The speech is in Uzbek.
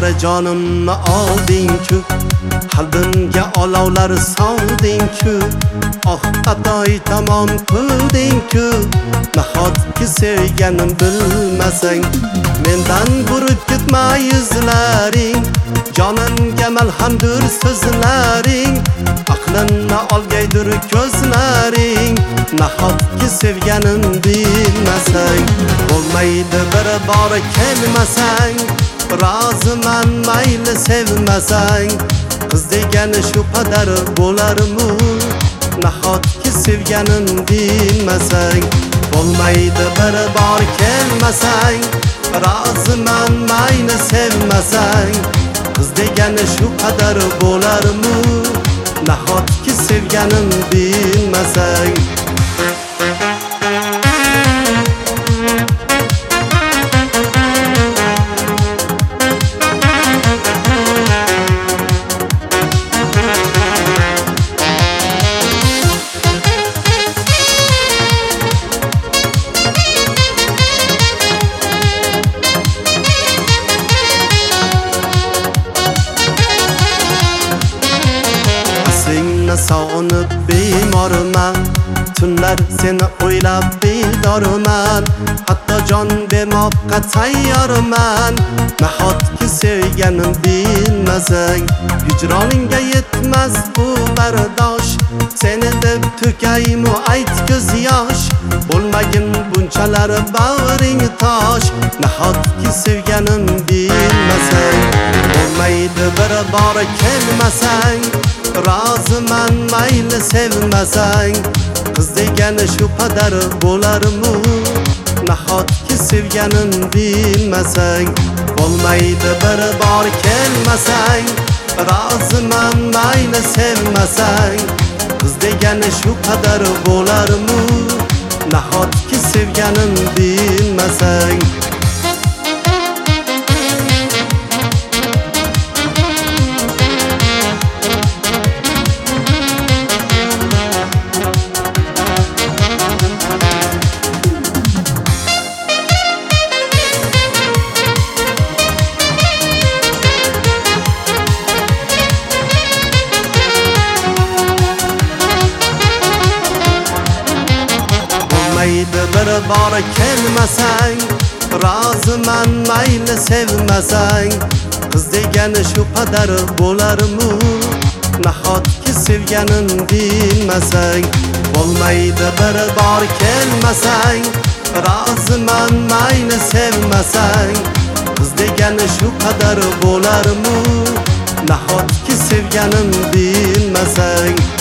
bechora jonimni olding-ku, qalbimga olovlar solding-ku, oh xatoy tamom qilding-ku. Nahotki sevganim bilmasang, mendan burib ketma yuzlaring, jonimga malhamdur so'zlaring, aqlimni olgaydir ko'zlaring. Nahotki sevganim bilmasang, bo'lmaydi bir bor kelmasang, roziman mayli sevmasang, qiz degani shu qadar bo'larmi? Nahotki sevganim bilmasang, bo'lmaydi bir bor kelmasang, roziman mayli sevmasang, qiz degani shu qadar bo'larmi? Nahotki sevganim bilmasang. Sog'inib bemorman, tunlar seni o'ylab bedorman, hatto jon bermoqqa tayyorman. Nahotki sevganim bilmasang, hijroningga yetmas bu bardosh, seni deb to'kaymu ayt ko'z yosh, bo'lmagin bunchalar bag'ring tosh. Nahotki sevganim bilmasang, bo'lmaydi bir bor kelmasang, roziman mayli sevmasang, qiz degani shu qadar bo'larmi? Nahotki sevganim bilmasang, bo'lmaydi bir bor kelmasang, roziman mayli sevmasang, qiz degani shu qadar bo'larmi? Nahotki sevganim bilmasang. Bo'lmaydi bir bor kelmasang, roziman mayli sevmasang, qiz degani shu qadar bo'larmi? Nahotki sevganim bilmasang, bo'lmaydi bir bor kelmasang, roziman mayli sevmasang, qiz degani shu qadar bo'larmi? Nahotki sevganim bilmasang.